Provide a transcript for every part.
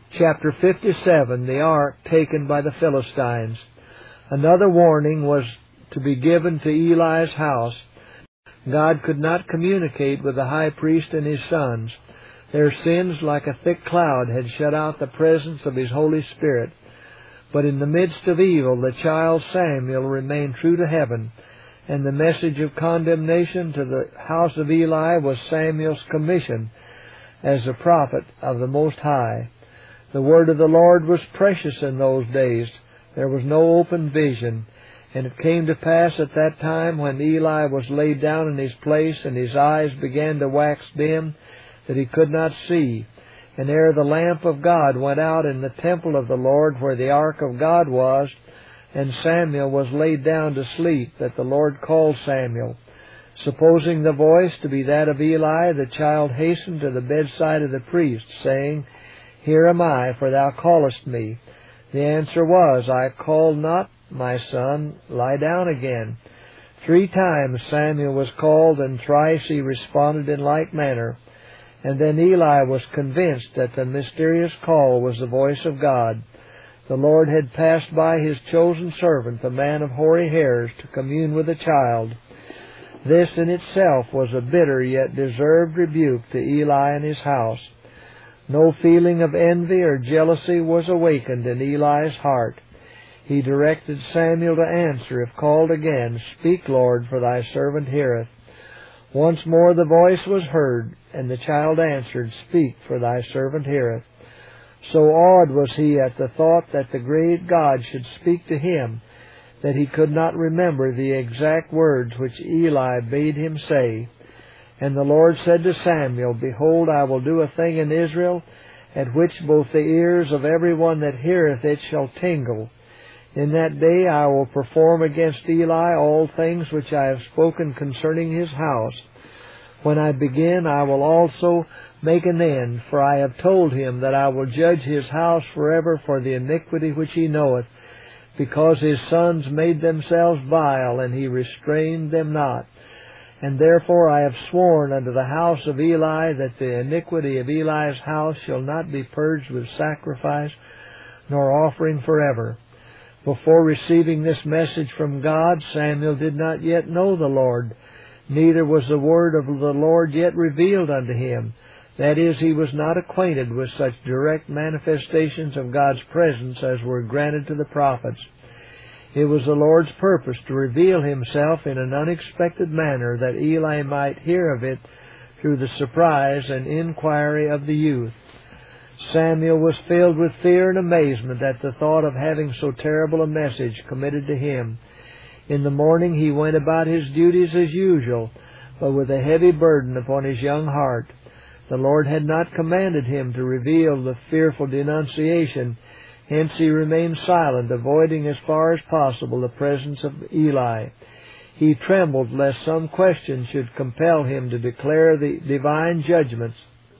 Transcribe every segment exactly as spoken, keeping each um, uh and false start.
Chapter fifty-seven, the ark taken by the Philistines. Another warning was to be given to Eli's house. God could not communicate with the high priest and his sons. Their sins, like a thick cloud, had shut out the presence of His Holy Spirit. But in the midst of evil, the child Samuel remained true to heaven, and the message of condemnation to the house of Eli was Samuel's commission as a prophet of the Most High. The word of the Lord was precious in those days. There was no open vision. And it came to pass at that time, when Eli was laid down in his place, and his eyes began to wax dim, that he could not see. And ere the lamp of God went out in the temple of the Lord, where the ark of God was, and Samuel was laid down to sleep, that the Lord called Samuel. Supposing the voice to be that of Eli, the child hastened to the bedside of the priest, saying, Here am I, for thou callest me. The answer was, I called not, my son, lie down again. Three times Samuel was called, and thrice he responded in like manner. And then Eli was convinced that the mysterious call was the voice of God. The Lord had passed by His chosen servant, the man of hoary hairs, to commune with a child. This in itself was a bitter yet deserved rebuke to Eli and his house. No feeling of envy or jealousy was awakened in Eli's heart. He directed Samuel to answer, if called again, Speak, Lord, for thy servant heareth. Once more the voice was heard, and the child answered, Speak, for thy servant heareth. So awed was he at the thought that the great God should speak to him, that he could not remember the exact words which Eli bade him say. And the Lord said to Samuel, Behold, I will do a thing in Israel, at which both the ears of every one that heareth it shall tingle. In that day I will perform against Eli all things which I have spoken concerning his house. When I begin, I will also make an end, for I have told him that I will judge his house forever for the iniquity which he knoweth, because his sons made themselves vile, and he restrained them not. And therefore I have sworn unto the house of Eli that the iniquity of Eli's house shall not be purged with sacrifice nor offering forever. Before receiving this message from God, Samuel did not yet know the Lord, neither was the word of the Lord yet revealed unto him. That is, he was not acquainted with such direct manifestations of God's presence as were granted to the prophets. It was the Lord's purpose to reveal Himself in an unexpected manner, that Eli might hear of it through the surprise and inquiry of the youth. Samuel was filled with fear and amazement at the thought of having so terrible a message committed to him. In the morning he went about his duties as usual, but with a heavy burden upon his young heart. The Lord had not commanded him to reveal the fearful denunciation, hence he remained silent, avoiding as far as possible the presence of Eli. He trembled lest some question should compel him to declare the divine judgments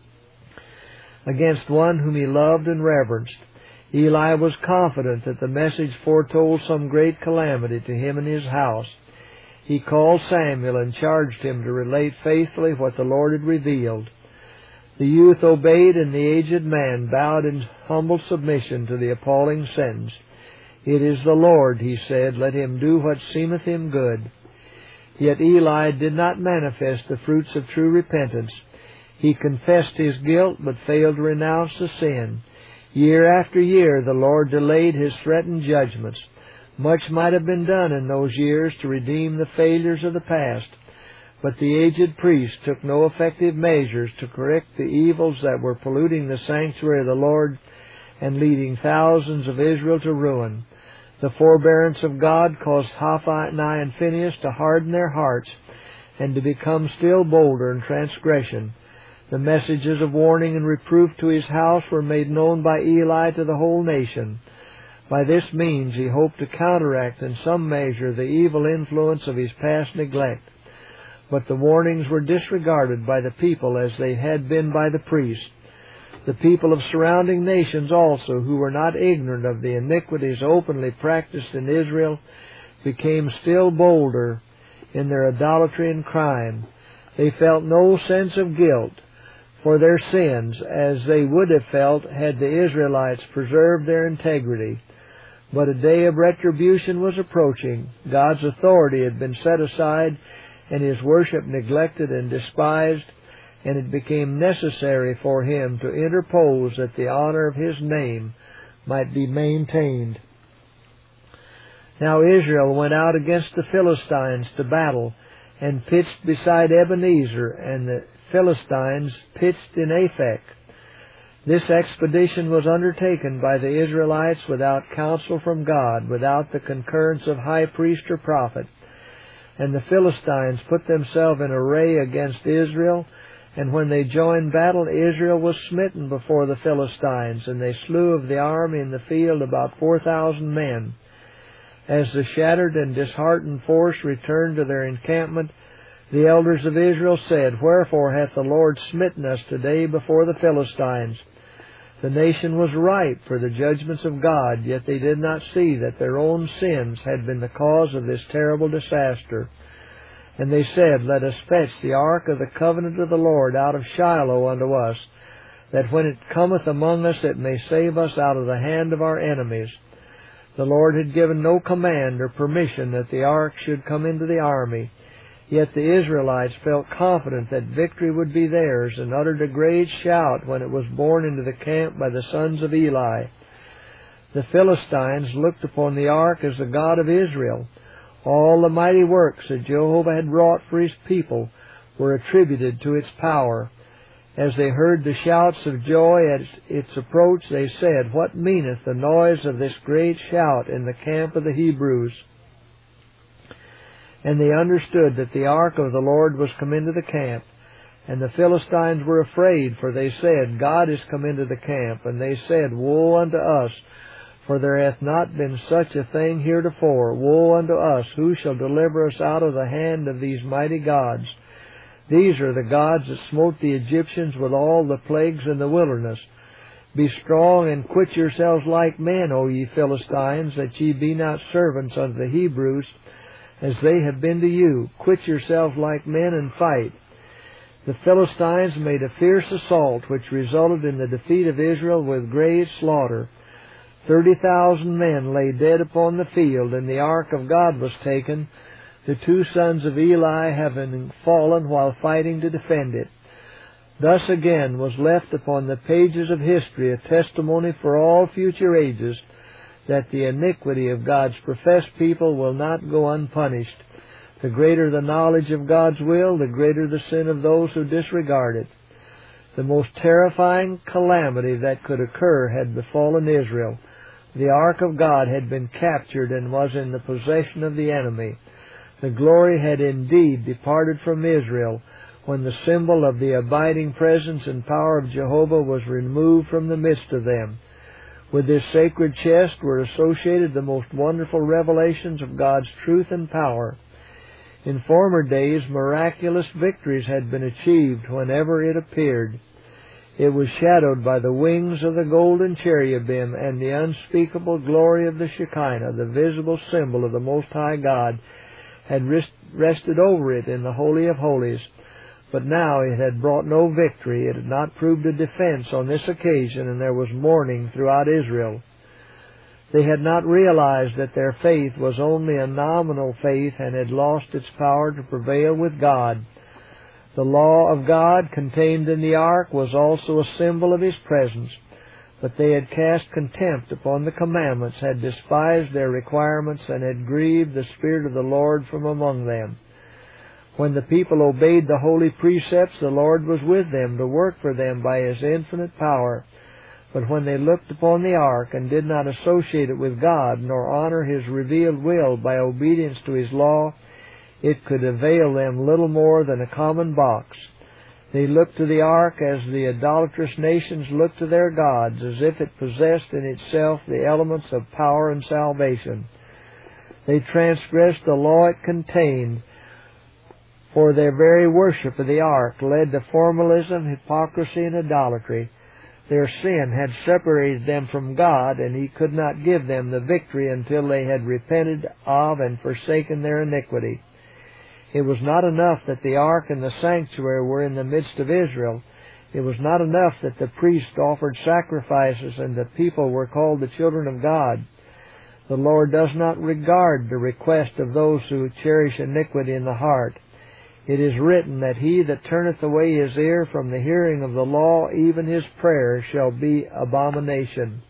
against one whom he loved and reverenced. Eli was confident that the message foretold some great calamity to him and his house. He called Samuel and charged him to relate faithfully what the Lord had revealed. The youth obeyed, and the aged man bowed in humble submission to the appalling sentence. It is the Lord, he said, let him do what seemeth him good. Yet Eli did not manifest the fruits of true repentance. He confessed his guilt, but failed to renounce the sin. Year after year the Lord delayed His threatened judgments. Much might have been done in those years to redeem the failures of the past, but the aged priest took no effective measures to correct the evils that were polluting the sanctuary of the Lord and leading thousands of Israel to ruin. The forbearance of God caused Hophni and Phinehas to harden their hearts and to become still bolder in transgression. The messages of warning and reproof to his house were made known by Eli to the whole nation. By this means he hoped to counteract in some measure the evil influence of his past neglect. But the warnings were disregarded by the people as they had been by the priests. The people of surrounding nations also, who were not ignorant of the iniquities openly practiced in Israel, became still bolder in their idolatry and crime. They felt no sense of guilt, for their sins, as they would have felt had the Israelites preserved their integrity. But a day of retribution was approaching. God's authority had been set aside and His worship neglected and despised, and it became necessary for Him to interpose that the honor of His name might be maintained. Now Israel went out against the Philistines to battle, and pitched beside Ebenezer, and the Philistines pitched in Aphek. This expedition was undertaken by the Israelites without counsel from God, without the concurrence of high priest or prophet. And the Philistines put themselves in array against Israel, and when they joined battle, Israel was smitten before the Philistines, and they slew of the army in the field about four thousand men. As the shattered and disheartened force returned to their encampment, the elders of Israel said, Wherefore hath the Lord smitten us today before the Philistines? The nation was ripe for the judgments of God, yet they did not see that their own sins had been the cause of this terrible disaster. And they said, Let us fetch the ark of the covenant of the Lord out of Shiloh unto us, that when it cometh among us it may save us out of the hand of our enemies. The Lord had given no command or permission that the ark should come into the army. Yet the Israelites felt confident that victory would be theirs, and uttered a great shout when it was borne into the camp by the sons of Eli. The Philistines looked upon the ark as the God of Israel. All the mighty works that Jehovah had wrought for His people were attributed to its power. As they heard the shouts of joy at its approach, they said, What meaneth the noise of this great shout in the camp of the Hebrews? And they understood that the ark of the Lord was come into the camp. And the Philistines were afraid, for they said, God is come into the camp. And they said, Woe unto us, for there hath not been such a thing heretofore. Woe unto us, who shall deliver us out of the hand of these mighty gods? These are the gods that smote the Egyptians with all the plagues in the wilderness. Be strong and quit yourselves like men, O ye Philistines, that ye be not servants unto the Hebrews, as they have been to you. Quit yourselves like men and fight. The Philistines made a fierce assault, which resulted in the defeat of Israel with great slaughter. Thirty thousand men lay dead upon the field, and the ark of God was taken, the two sons of Eli having fallen while fighting to defend it. Thus again was left upon the pages of history a testimony for all future ages that the iniquity of God's professed people will not go unpunished. The greater the knowledge of God's will, the greater the sin of those who disregard it. The most terrifying calamity that could occur had befallen Israel. The ark of God had been captured and was in the possession of the enemy. The glory had indeed departed from Israel when the symbol of the abiding presence and power of Jehovah was removed from the midst of them. With this sacred chest were associated the most wonderful revelations of God's truth and power. In former days, miraculous victories had been achieved whenever it appeared. It was shadowed by the wings of the golden cherubim, and the unspeakable glory of the Shekinah, the visible symbol of the Most High God, had rested over it in the Holy of Holies. But now it had brought no victory. It had not proved a defense on this occasion, and there was mourning throughout Israel. They had not realized that their faith was only a nominal faith and had lost its power to prevail with God. The law of God contained in the ark was also a symbol of His presence, but they had cast contempt upon the commandments, had despised their requirements, and had grieved the Spirit of the Lord from among them. When the people obeyed the holy precepts, the Lord was with them to work for them by His infinite power. But when they looked upon the ark and did not associate it with God, nor honor His revealed will by obedience to His law, it could avail them little more than a common box. They looked to the ark as the idolatrous nations look to their gods, as if it possessed in itself the elements of power and salvation. They transgressed the law it contained, for their very worship of the ark led to formalism, hypocrisy, and idolatry. Their sin had separated them from God, and He could not give them the victory until they had repented of and forsaken their iniquity. It was not enough that the ark and the sanctuary were in the midst of Israel. It was not enough that the priest offered sacrifices and the people were called the children of God. The Lord does not regard the request of those who cherish iniquity in the heart. It is written that he that turneth away his ear from the hearing of the law, even his prayer shall be abomination.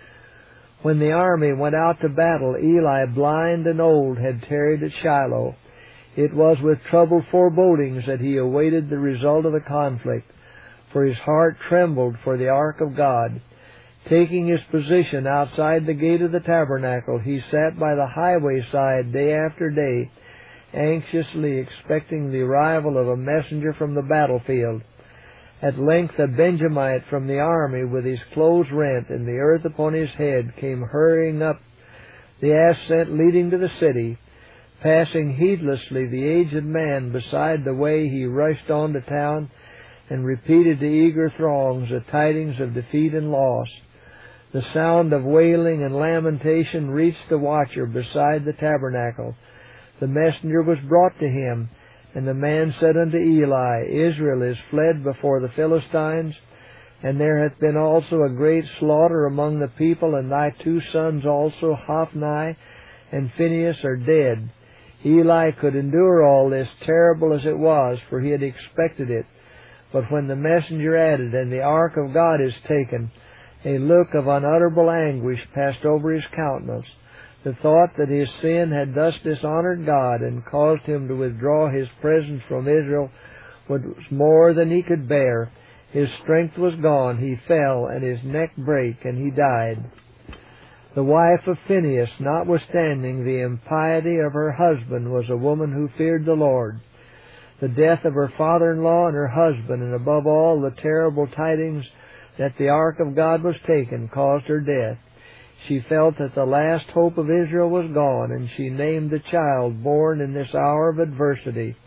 When the army went out to battle, Eli, blind and old, had tarried at Shiloh. It was with troubled forebodings that he awaited the result of the conflict, for his heart trembled for the ark of God. Taking his position outside the gate of the tabernacle, he sat by the highway side day after day, anxiously expecting the arrival of a messenger from the battlefield. At length a Benjamite from the army, with his clothes rent and the earth upon his head, came hurrying up the ascent leading to the city. Passing heedlessly the aged man beside the way, he rushed on to town and repeated to eager throngs the tidings of defeat and loss. The sound of wailing and lamentation reached the watcher beside the tabernacle. The messenger was brought to him, and the man said unto Eli, Israel is fled before the Philistines, and there hath been also a great slaughter among the people, and thy two sons also, Hophni and Phinehas, are dead. Eli could endure all this, terrible as it was, for he had expected it. But when the messenger added, And the ark of God is taken, a look of unutterable anguish passed over his countenance. The thought that his sin had thus dishonored God and caused him to withdraw his presence from Israel was more than he could bear. His strength was gone, he fell, and his neck brake, and he died. The wife of Phinehas, notwithstanding the impiety of her husband, was a woman who feared the Lord. The death of her father-in-law and her husband, and above all the terrible tidings that the ark of God was taken, caused her death. She felt that the last hope of Israel was gone, and she named the child born in this hour of adversity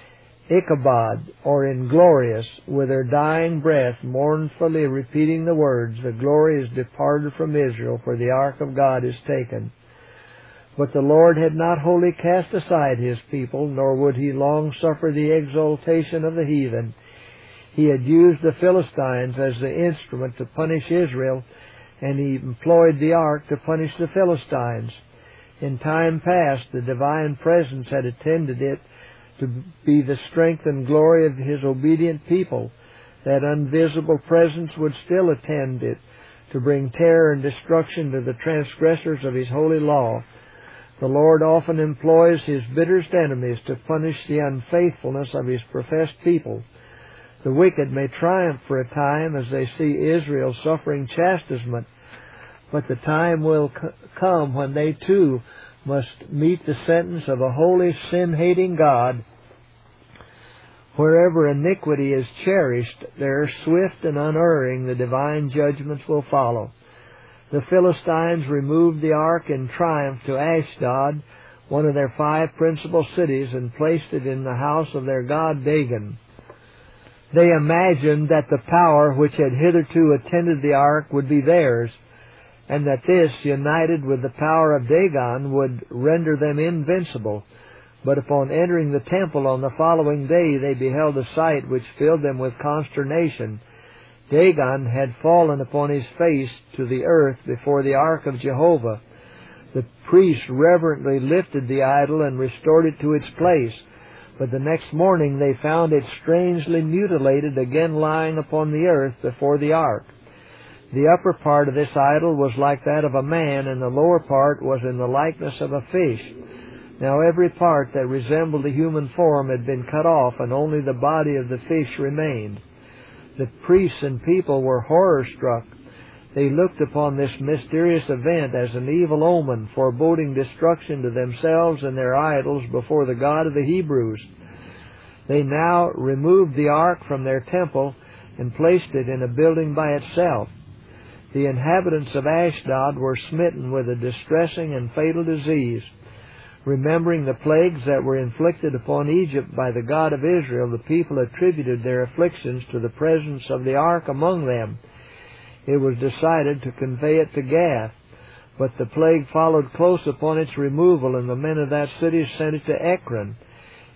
Ichabod, or Inglorious, with her dying breath, mournfully repeating the words, The glory is departed from Israel, for the ark of God is taken. But the Lord had not wholly cast aside his people, nor would he long suffer the exaltation of the heathen. He had used the Philistines as the instrument to punish Israel, and he employed the ark to punish the Philistines. In time past, the divine presence had attended it to be the strength and glory of his obedient people. That invisible presence would still attend it to bring terror and destruction to the transgressors of his holy law. The Lord often employs his bitterest enemies to punish the unfaithfulness of his professed people. The wicked may triumph for a time as they see Israel suffering chastisement, but the time will c- come when they too must meet the sentence of a holy, sin-hating God. Wherever iniquity is cherished, there, swift and unerring, the divine judgments will follow. The Philistines removed the ark in triumph to Ashdod, one of their five principal cities, and placed it in the house of their god Dagon. They imagined that the power which had hitherto attended the ark would be theirs, and that this, united with the power of Dagon, would render them invincible. But upon entering the temple on the following day, they beheld a sight which filled them with consternation. Dagon had fallen upon his face to the earth before the ark of Jehovah. The priests reverently lifted the idol and restored it to its place. But the next morning they found it strangely mutilated, again lying upon the earth before the ark. The upper part of this idol was like that of a man, and the lower part was in the likeness of a fish. Now every part that resembled the human form had been cut off, and only the body of the fish remained. The priests and people were horror-struck. They looked upon this mysterious event as an evil omen, foreboding destruction to themselves and their idols before the God of the Hebrews. They now removed the ark from their temple and placed it in a building by itself. The inhabitants of Ashdod were smitten with a distressing and fatal disease. Remembering the plagues that were inflicted upon Egypt by the God of Israel, the people attributed their afflictions to the presence of the ark among them. It was decided to convey it to Gath, but the plague followed close upon its removal, and the men of that city sent it to Ekron.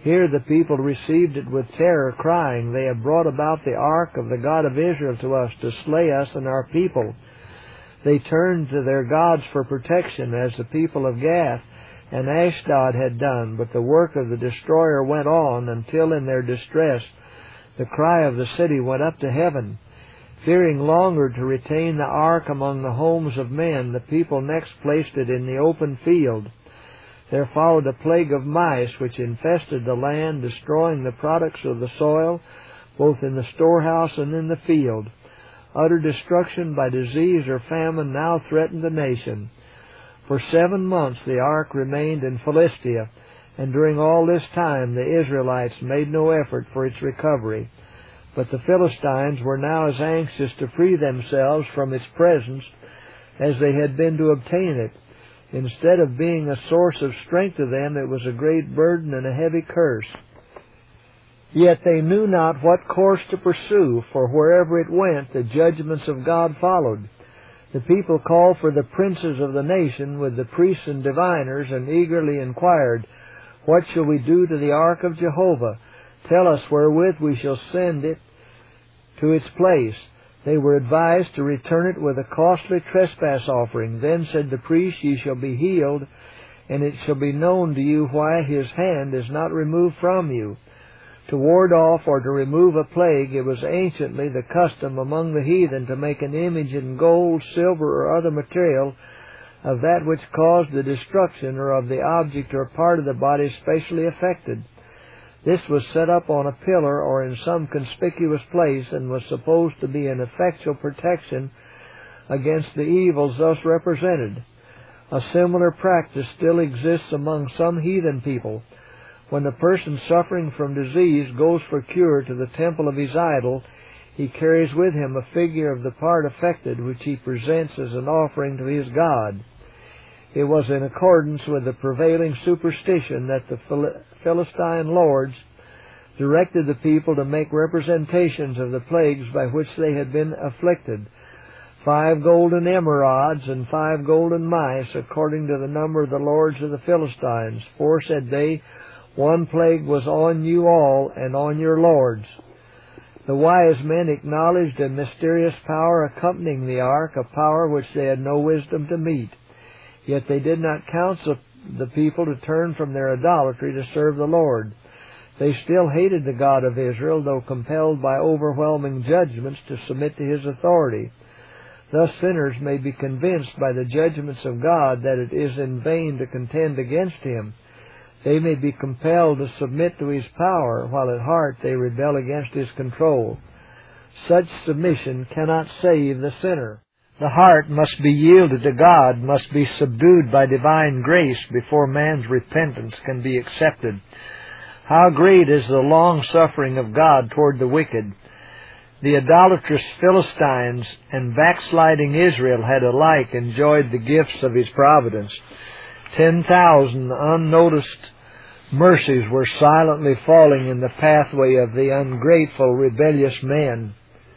Here the people received it with terror, crying, "They have brought about the ark of the God of Israel to us to slay us and our people." They turned to their gods for protection, as the people of Gath and Ashdod had done, but the work of the destroyer went on until in their distress the cry of the city went up to heaven. Fearing longer to retain the ark among the homes of men, the people next placed it in the open field. There followed a plague of mice which infested the land, destroying the products of the soil, both in the storehouse and in the field. Utter destruction by disease or famine now threatened the nation. For seven months the ark remained in Philistia, and during all this time the Israelites made no effort for its recovery. But the Philistines were now as anxious to free themselves from its presence as they had been to obtain it. Instead of being a source of strength to them, it was a great burden and a heavy curse. Yet they knew not what course to pursue, for wherever it went, the judgments of God followed. The people called for the princes of the nation with the priests and diviners, and eagerly inquired, "What shall we do to the ark of Jehovah? Tell us wherewith we shall send it to its place." They were advised to return it with a costly trespass offering. Then said the priest, "Ye shall be healed, and it shall be known to you why his hand is not removed from you." To ward off or to remove a plague, it was anciently the custom among the heathen to make an image in gold, silver, or other material of that which caused the destruction, or of the object or part of the body specially affected. This was set up on a pillar or in some conspicuous place, and was supposed to be an effectual protection against the evils thus represented. A similar practice still exists among some heathen people. When a person suffering from disease goes for cure to the temple of his idol, he carries with him a figure of the part affected, which he presents as an offering to his god. It was in accordance with the prevailing superstition that the Philistine lords directed the people to make representations of the plagues by which they had been afflicted. Five golden emerods and five golden mice, according to the number of the lords of the Philistines. For, said they, one plague was on you all and on your lords. The wise men acknowledged a mysterious power accompanying the ark, a power which they had no wisdom to meet. Yet they did not counsel the people to turn from their idolatry to serve the Lord. They still hated the God of Israel, though compelled by overwhelming judgments to submit to His authority. Thus sinners may be convinced by the judgments of God that it is in vain to contend against Him. They may be compelled to submit to His power, while at heart they rebel against His control. Such submission cannot save the sinner. The heart must be yielded to God, must be subdued by divine grace before man's repentance can be accepted. How great is the long-suffering of God toward the wicked! The idolatrous Philistines and backsliding Israel had alike enjoyed the gifts of His providence. Ten thousand unnoticed mercies were silently falling in the pathway of the ungrateful, rebellious men.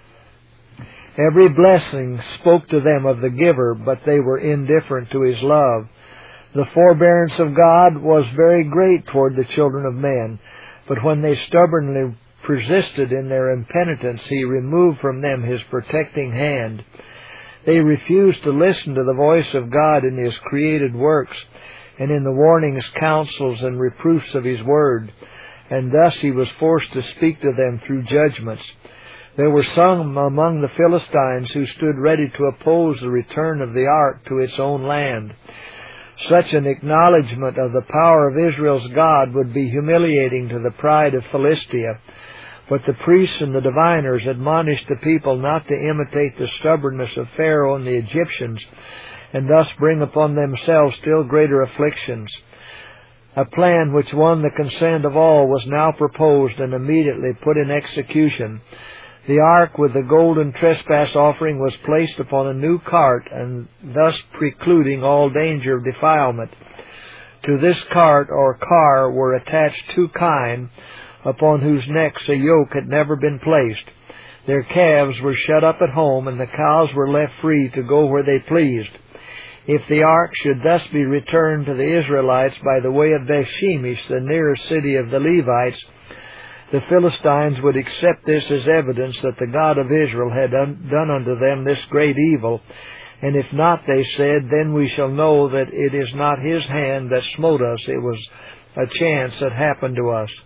Every blessing spoke to them of the giver, but they were indifferent to His love. The forbearance of God was very great toward the children of men, but when they stubbornly persisted in their impenitence, He removed from them His protecting hand. They refused to listen to the voice of God in His created works, and in the warnings, counsels, and reproofs of His Word, and thus He was forced to speak to them through judgments. There were some among the Philistines who stood ready to oppose the return of the ark to its own land. Such an acknowledgment of the power of Israel's God would be humiliating to the pride of Philistia. But the priests and the diviners admonished the people not to imitate the stubbornness of Pharaoh and the Egyptians, and thus bring upon themselves still greater afflictions. A plan which won the consent of all was now proposed and immediately put in execution. The ark with the golden trespass offering was placed upon a new cart, and thus precluding all danger of defilement. To this cart or car were attached two kine, upon whose necks a yoke had never been placed. Their calves were shut up at home, and the cows were left free to go where they pleased. If the ark should thus be returned to the Israelites by the way of Beth-Shemesh, the nearest city of the Levites, the Philistines would accept this as evidence that the God of Israel had done unto them this great evil. And if not, they said, then we shall know that it is not his hand that smote us, it was a chance that happened to us.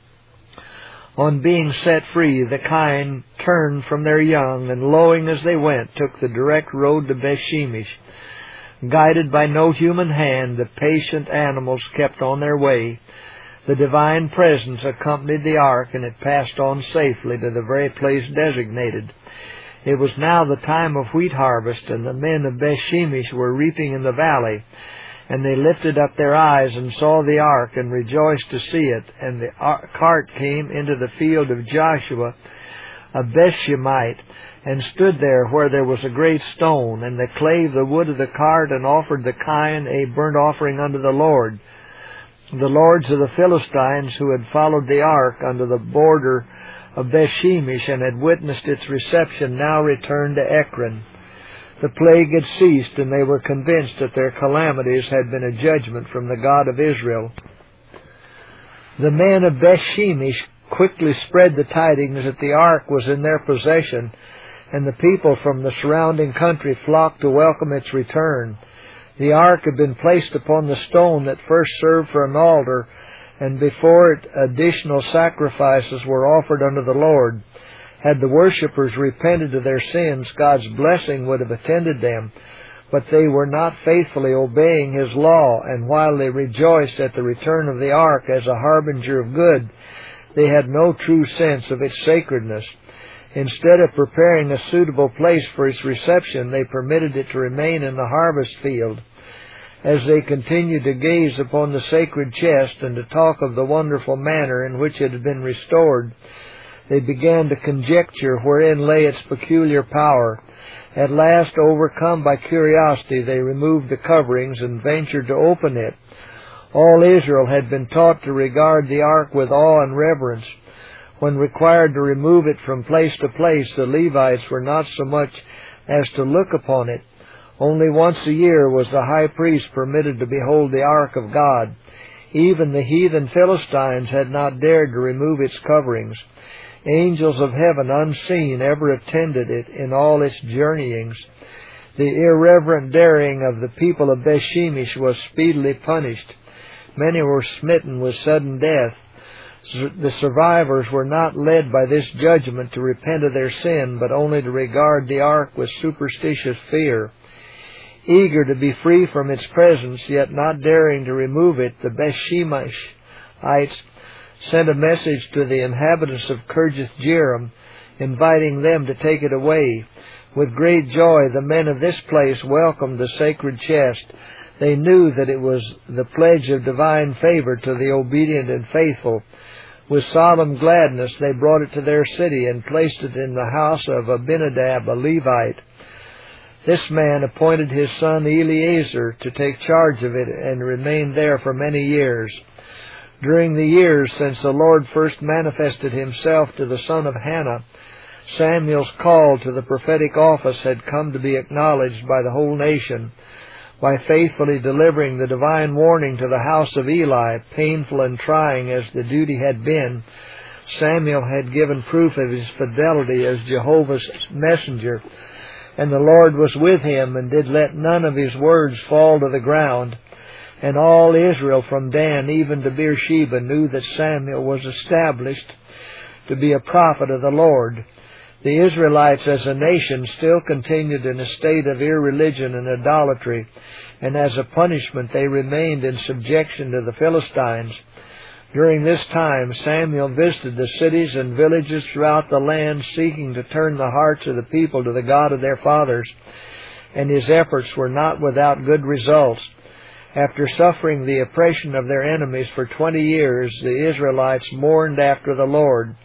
On being set free, the kine turned from their young, and lowing as they went, took the direct road to Beth-Shemesh. Guided by no human hand, the patient animals kept on their way. The divine presence accompanied the ark, and it passed on safely to the very place designated. It was now the time of wheat harvest, and the men of Beth-Shemesh were reaping in the valley. And they lifted up their eyes and saw the ark, and rejoiced to see it. And the cart came into the field of Joshua, a Beth-Shemite, and stood there where there was a great stone. And they clave the wood of the cart, and offered the kine a burnt offering unto the Lord. The lords of the Philistines, who had followed the ark under the border of Beth-Shemesh, and had witnessed its reception, now returned to Ekron. The plague had ceased, and they were convinced that their calamities had been a judgment from the God of Israel. The men of Beth-Shemesh quickly spread the tidings that the ark was in their possession, and the people from the surrounding country flocked to welcome its return. The ark had been placed upon the stone that first served for an altar, and before it additional sacrifices were offered unto the Lord. Had the worshippers repented of their sins, God's blessing would have attended them. But they were not faithfully obeying His law, and while they rejoiced at the return of the ark as a harbinger of good, they had no true sense of its sacredness. Instead of preparing a suitable place for its reception, they permitted it to remain in the harvest field. As they continued to gaze upon the sacred chest and to talk of the wonderful manner in which it had been restored, they began to conjecture wherein lay its peculiar power. At last, overcome by curiosity, they removed the coverings and ventured to open it. All Israel had been taught to regard the ark with awe and reverence. When required to remove it from place to place, the Levites were not so much as to look upon it. Only once a year was the high priest permitted to behold the ark of God. Even the heathen Philistines had not dared to remove its coverings. Angels of heaven unseen ever attended it in all its journeyings. The irreverent daring of the people of Beth-Shemesh was speedily punished. Many were smitten with sudden death. The survivors were not led by this judgment to repent of their sin, but only to regard the ark with superstitious fear. Eager to be free from its presence, yet not daring to remove it, the Beth-Shemeshites sent a message to the inhabitants of Kirjath-Jearim, inviting them to take it away. With great joy, the men of this place welcomed the sacred chest. They knew that it was the pledge of divine favor to the obedient and faithful. With solemn gladness, they brought it to their city and placed it in the house of Abinadab, a Levite. This man appointed his son Eleazar to take charge of it and remained there for many years. During the years since the Lord first manifested Himself to the son of Hannah, Samuel's call to the prophetic office had come to be acknowledged by the whole nation. By faithfully delivering the divine warning to the house of Eli, painful and trying as the duty had been, Samuel had given proof of his fidelity as Jehovah's messenger, and the Lord was with him and did let none of his words fall to the ground. And all Israel from Dan even to Beersheba knew that Samuel was established to be a prophet of the Lord. The Israelites as a nation still continued in a state of irreligion and idolatry, and as a punishment they remained in subjection to the Philistines. During this time Samuel visited the cities and villages throughout the land, seeking to turn the hearts of the people to the God of their fathers, and his efforts were not without good results. After suffering the oppression of their enemies for twenty years, the Israelites mourned after the Lord.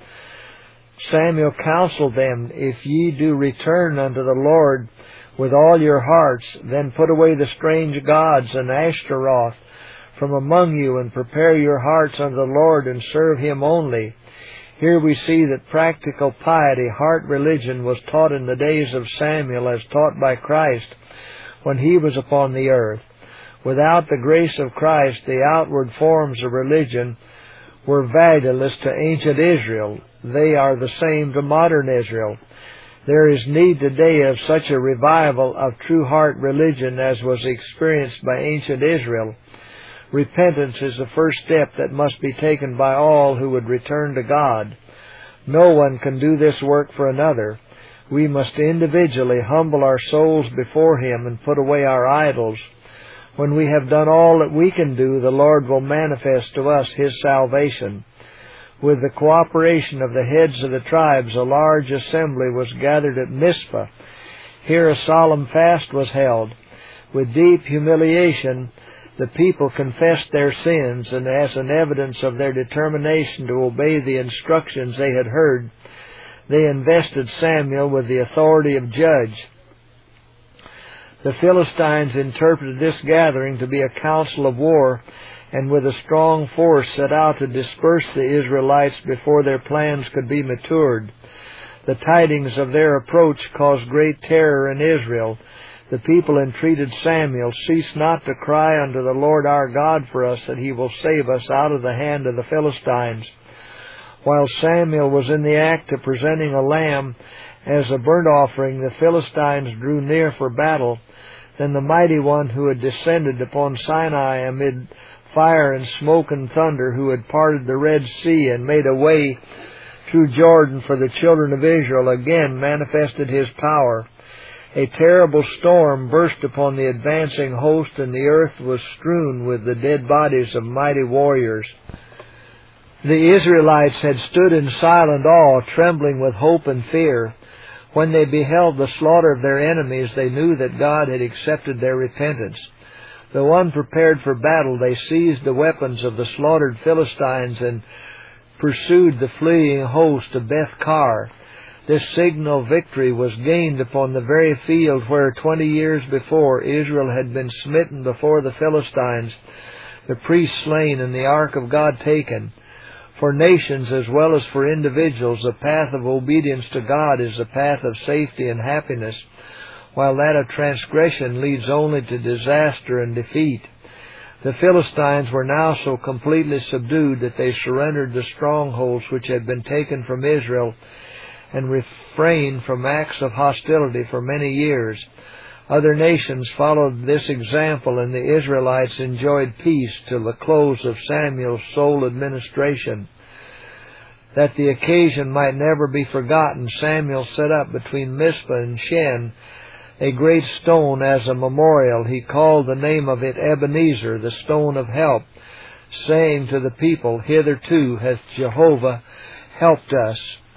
Samuel counseled them, "If ye do return unto the Lord with all your hearts, then put away the strange gods and Ashtaroth from among you, and prepare your hearts unto the Lord, and serve Him only." Here we see that practical piety, heart religion, was taught in the days of Samuel as taught by Christ. when he was upon the earth. Without the grace of Christ, the outward forms of religion were valueless to ancient Israel. They are the same to modern Israel. There is need today of such a revival of true heart religion as was experienced by ancient Israel. Repentance is the first step that must be taken by all who would return to God. No one can do this work for another. We must individually humble our souls before Him and put away our idols. When we have done all that we can do, the Lord will manifest to us His salvation. With the cooperation of the heads of the tribes, a large assembly was gathered at Mizpah. Here a solemn fast was held. With deep humiliation, the people confessed their sins, and as an evidence of their determination to obey the instructions they had heard, they invested Samuel with the authority of judge. The Philistines interpreted this gathering to be a council of war, and with a strong force set out to disperse the Israelites before their plans could be matured. The tidings of their approach caused great terror in Israel. The people entreated Samuel, "Cease not to cry unto the Lord our God for us, that He will save us out of the hand of the Philistines." While Samuel was in the act of presenting a lamb as a burnt offering, the Philistines drew near for battle. Then the mighty one who had descended upon Sinai amid fire and smoke and thunder, who had parted the Red Sea and made a way through Jordan for the children of Israel, again manifested His power. A terrible storm burst upon the advancing host, and the earth was strewn with the dead bodies of mighty warriors. The Israelites had stood in silent awe, trembling with hope and fear. When they beheld the slaughter of their enemies, they knew that God had accepted their repentance. Though unprepared for battle, they seized the weapons of the slaughtered Philistines and pursued the fleeing host of Beth-Kar. This signal victory was gained upon the very field where twenty years before Israel had been smitten before the Philistines, the priests slain and the ark of God taken. For nations as well as for individuals, the path of obedience to God is the path of safety and happiness, while that of transgression leads only to disaster and defeat. The Philistines were now so completely subdued that they surrendered the strongholds which had been taken from Israel and refrained from acts of hostility for many years. Other nations followed this example, and the Israelites enjoyed peace till the close of Samuel's sole administration. That the occasion might never be forgotten, Samuel set up between Mizpah and Shen a great stone as a memorial. He called the name of it Ebenezer, the stone of help, saying to the people, "Hitherto hath Jehovah helped us."